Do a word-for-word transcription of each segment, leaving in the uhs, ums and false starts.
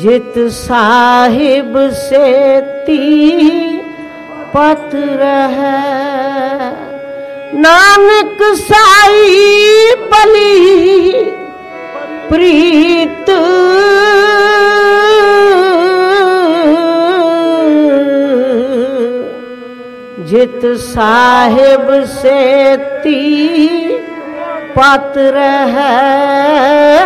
जित साहिब से ती पत्र है, नानक साई पली प्रीत जित साहिब से ती पत्र है,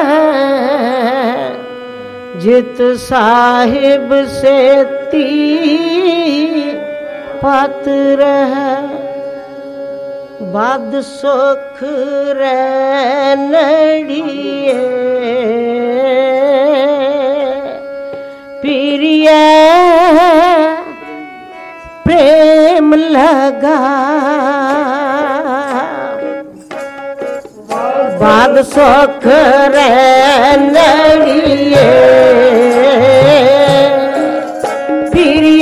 जित साहिब से ती पत्र है। बाद सुख रैनड़िए प्रिय प्रेम लगा, बाद सुख रैनड़िए प्रिय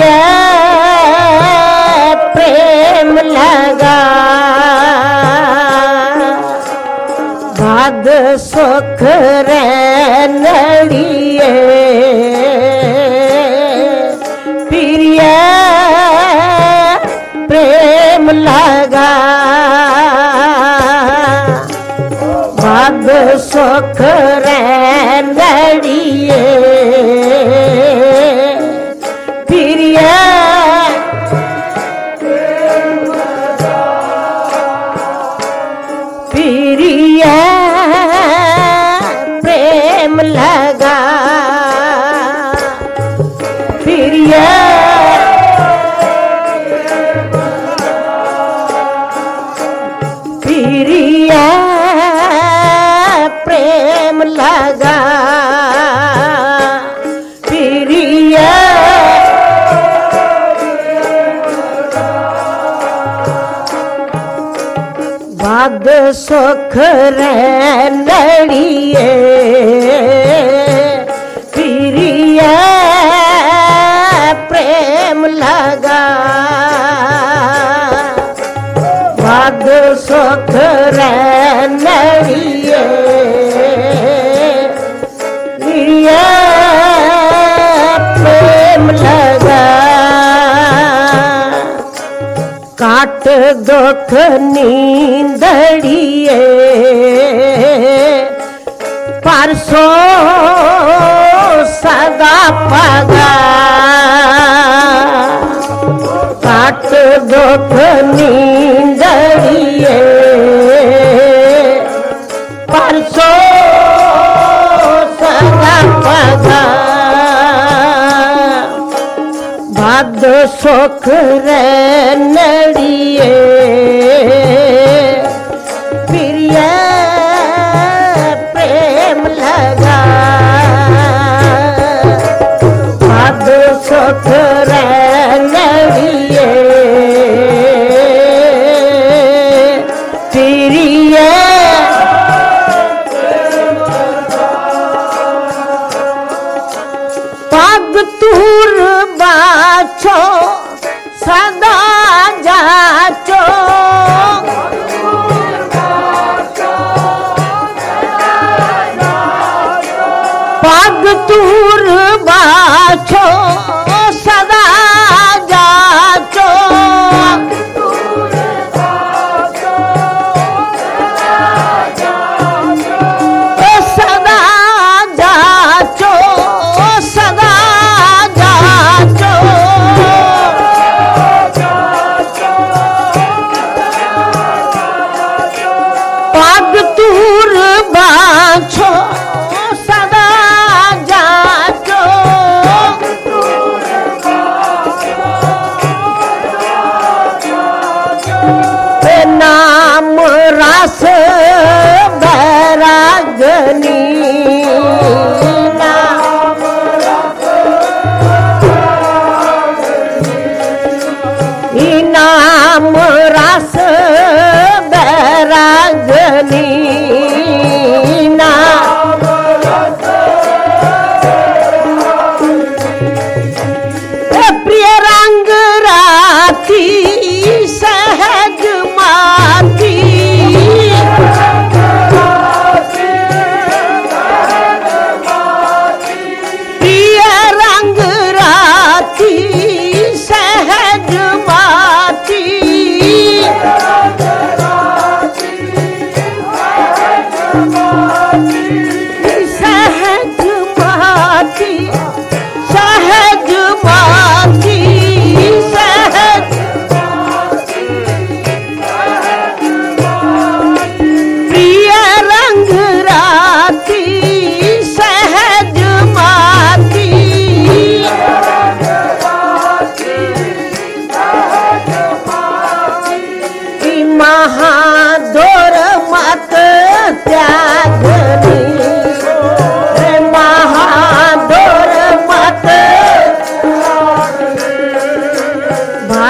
प्रेम लगा, बाद सुख रैनड़िए प्रिय प्रेम लगा, बाद सुख रैनड़िए प्रिय प्रिय प्रेम लगा, प्रिय प्रिय प्रेम लगा, प्रिय बाद सुख रैनड़िए प्रिय प्रेम लगा, बाद सुख रैनड़िए प्रिय प्रेम लगा, काट दुख नींदड़िए परसो सदा पगा, काट दुख नींदड़िए परसो सदा पगा, बाद सुख रैनड़िए प्रिय प्रेम लगा, बाद सुख रैनड़िए प्रिय पग तूर बाछो सदा जाचो, पग तूर बाछो सदा जाचो, सदा जाचो सदा जाचो, पग तूर बाछो सदा जाचो, नाम रस बैरागनी, नाम रस बैरागनी, प्रिय रंग राती सहज माती,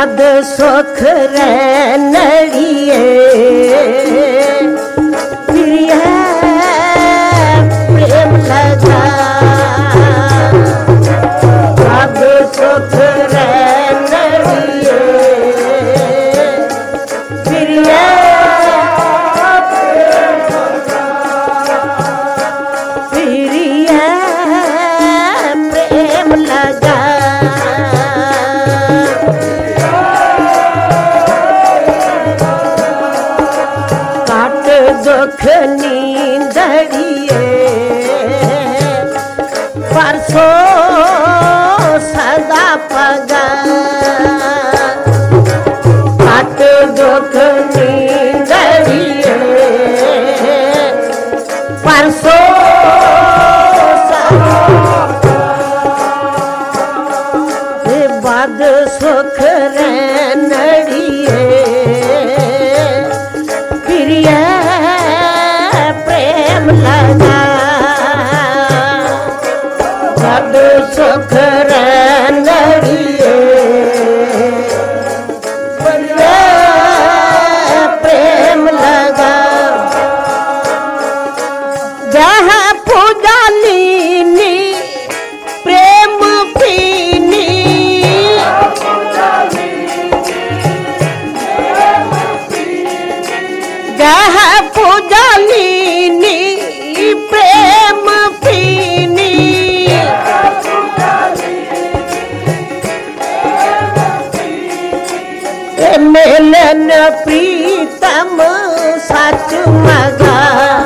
बाद सुख रे नड़िए प्रिय प्रेम लगा बाद सुख रे नड़िए प्रिय प्रिय प्रेम लगा दुख नींदड़िए परसों सदा पगा काट दुख नींदड़िए परसों बाद सुख रे नड़िए प्रिय प्रेम लगा बाद सुख रे नड़िए प्रिय प्रेम लगा जहाँ पूजा लीनी प्रेम पीनी जहाँ पूजा लीनी प्रेम पीनी मिलन प्रीतम सच मगा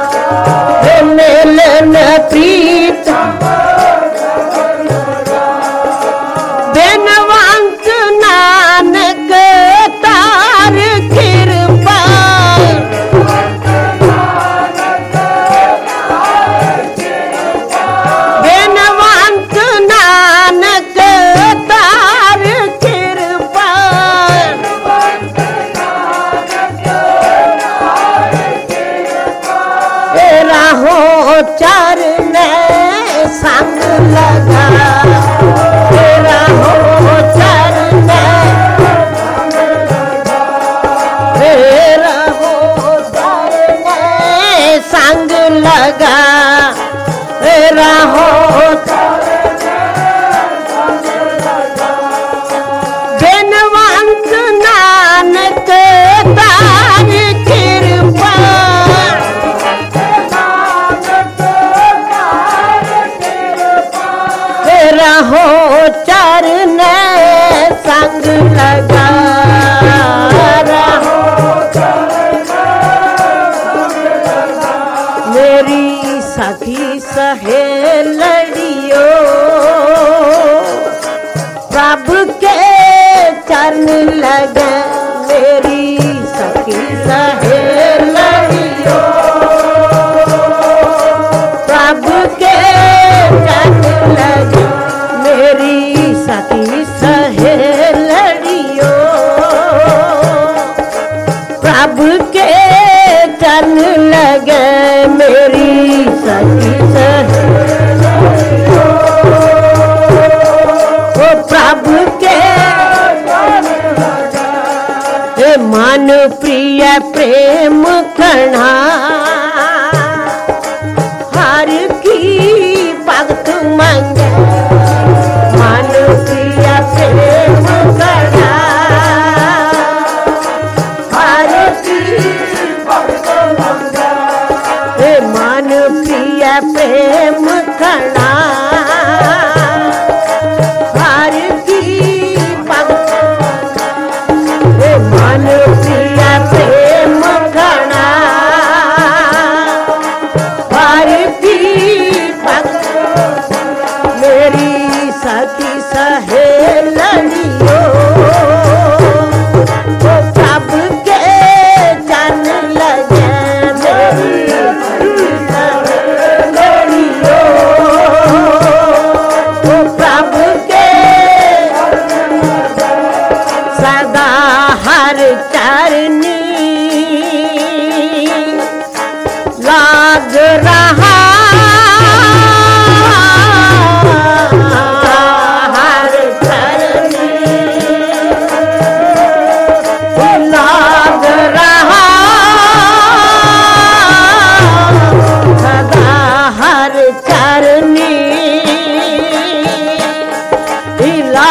मिलन प्रीतम बेनवंत नानक तार कृपा बेनवंत नानक तार कृपा राहो चरण संग लगा तेरा हो चरण तेरा हो चरण संग लगा तेरा हो बेनवंत नानक तार कृपा रहो चरण संग लगा रहो मेरी सखी सहेलियो प्रभु के चरण लगे मेरी सखी सहेलियो प्रभु के चरण लगे मेरी सखी सहेलियो प्रभु के चरण लगे मेरी सखी सहेलियो ओ प्रभु के हे मन प्रिय प्रेम कणा हर की भक्त मंगे मन प्रिय प्रेम कणा हर की भक्त मंगे हे मन प्रिय प्रेम कणा हर की भक्त हे मन प्रिय प्रेम कणा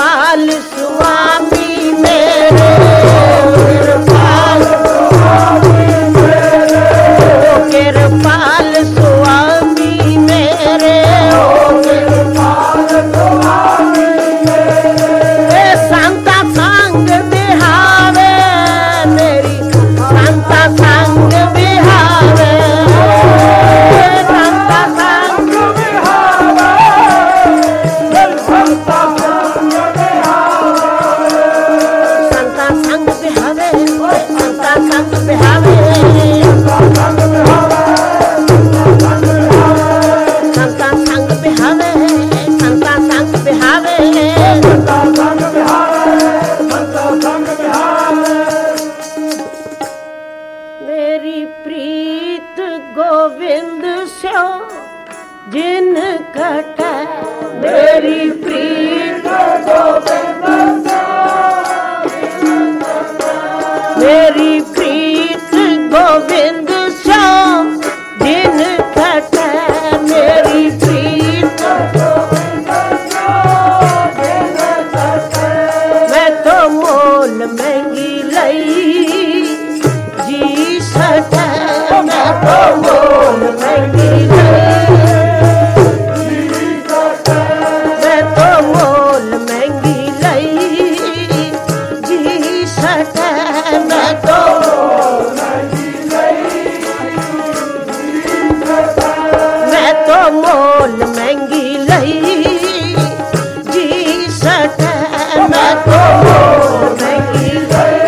कृपाल स्वामी मेरे, कृपाल स्वामी मेरे, कृपाल स्वामी मेरे, कृपाल स्वामी मेरे। संता संग बिहावे मेरी, संता संग बिहावे, संता संग बिहावे, संता संग बिहावे, संता संग बिहावे, संता संग बिहावे, संता संग बिहावे, संता संग बिहावे, संता संग बिहावे, संता संग बिहावे। मेरी प्रीत गोविंद स्यो जिन कटे, मेरी प्रीत गोविंद स्यो, मेरी प्रीत गोविंद स्यो जिन कटे, मेरी प्रीत गोविंद स्यो जिन कटे। मैं तो मोल महंगी लई जी सटे, मैं तो मोल महंगी लई जी सटे, मैं तो मोल महंगी लई जी सटे, मैं तो मोल महंगी लई जी सटे, मैं तो मोल महंगी लई जी सटे, मैं तो मोल महंगी लई।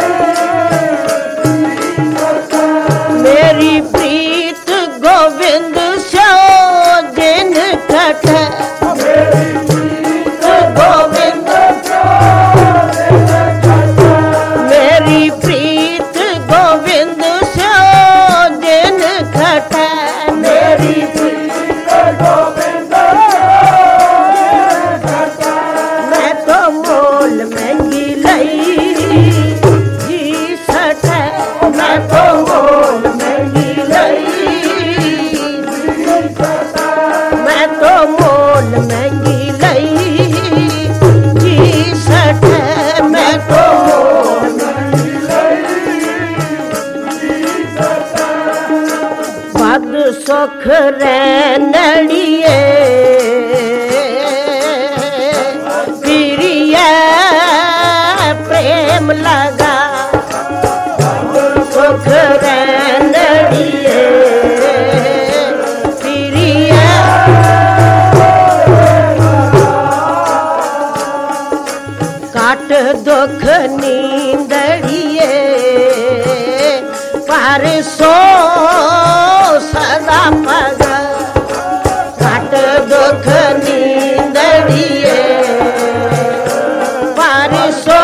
मेरी प्रीत गोविंद स्यो जिन कटे, मेरी प्रीत गोविंद स्यो जिन कटे, मेरी प्रीत गोविंद स्यो जिन कटे, मेरी प्रीत गोविंद स्यो जिन कटे। मैं तो मोल महंगी लई जी सटे, मैं तो मोल महंगी लई जी सटे, मैं तो मोल महंगी लई जी सटे, मैं तो मोल महंगी लई जी सटे। बद सुख रैनड़िए प्रिय प्रेम लगा, सुख रैनड़िए प्रिय काट दुख नींदड़िए पर सो सदा पग, काट दुख नींदड़िए पर सो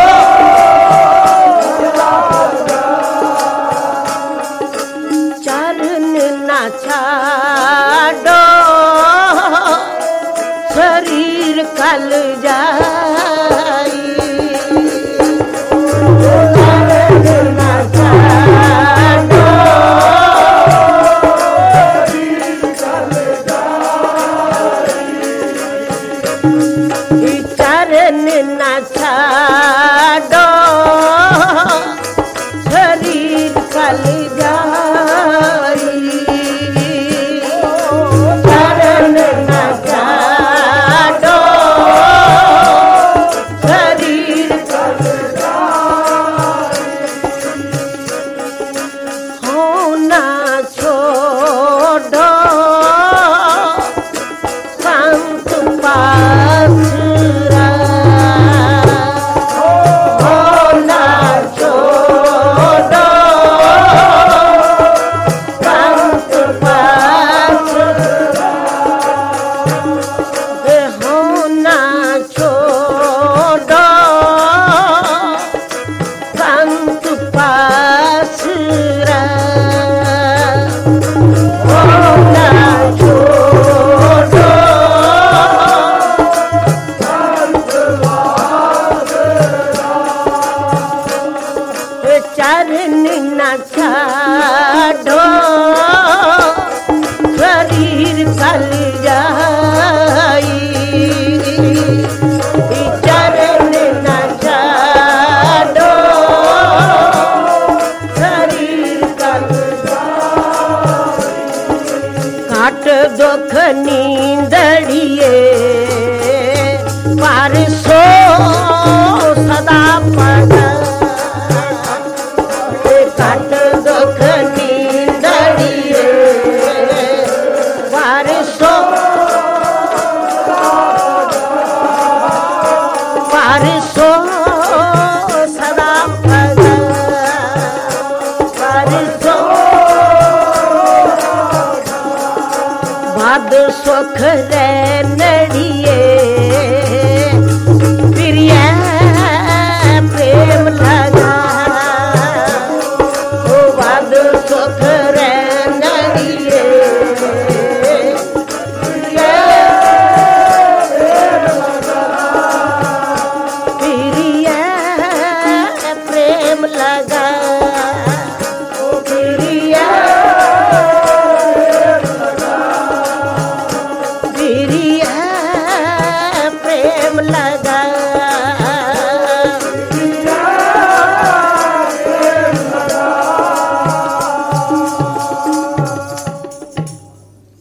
चरण न छाड़ो शरीर कल जाई, चरण न छाड़ो शरीर कल जाई, चरण न छाड़ो शरीर कल जाई, चरण न छाड़ो शरीर कल जाई। हो ना छोड़ो संत पासुरा, हो ना छोड़ो संत पासुरा, हो ना छोड़ो संत पासुरा, हो ना छोड़ो संत पासुरा। चरण न छाड़ो शरीर कल जाई, चरण परसो सदा पग परसो भाद सुख रे